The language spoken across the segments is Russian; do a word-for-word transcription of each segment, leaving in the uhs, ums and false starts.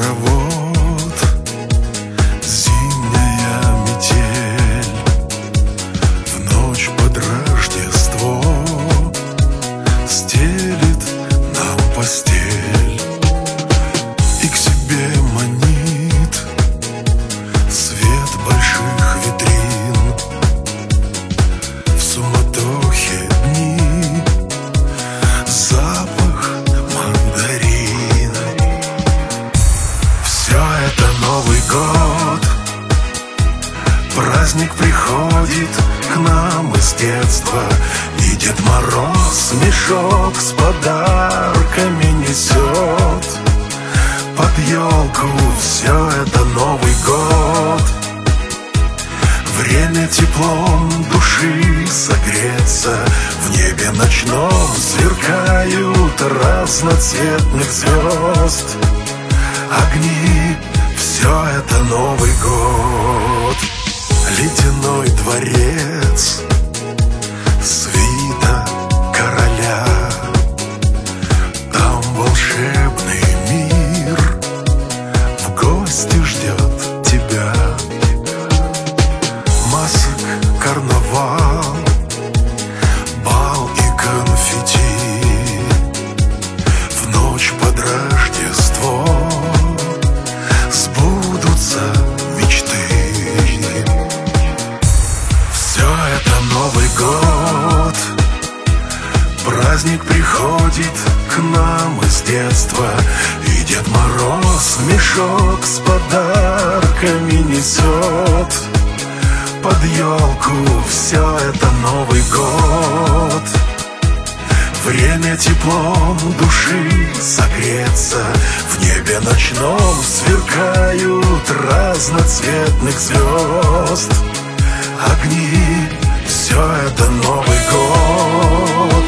хоровод, зимняя метель. В ночь под Рождество стелит нам постель и к себе манит свет больших витрин. В суматохе дни запах мандарин. Все это Новый год, праздник приходит к нам из детства, и Дед Мороз мешок с подарками несет под елку. Все это Новый год, время теплом души согреться. В небе ночном сверкают разноцветных звезд огни. Все это Новый год. Ледяной дворец, свита короля, там волшебный мир в гости ждет тебя. Масок карнавал, бал и конфетти. В ночь под Рождество сбудутся мечты. Все это Новый год, праздник приходит к нам из детства, и Дед Мороз мешок с подарками несет под елку. Все это Новый год, время теплом души согреться. В небе ночном сверкают разноцветных звезд огни. Все это Новый год.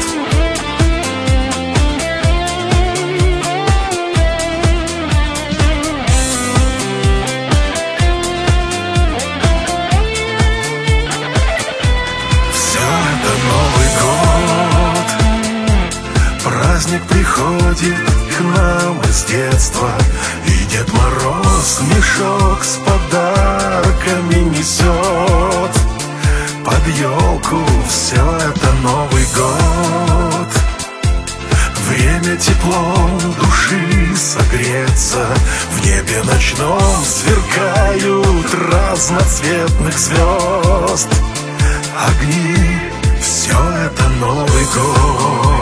Праздник приходит к нам из детства, и Дед Мороз мешок с подарками несет под елку. Все это Новый год, время теплом души согреться. В небе ночном сверкают разноцветных звезд огни. Все это Новый год.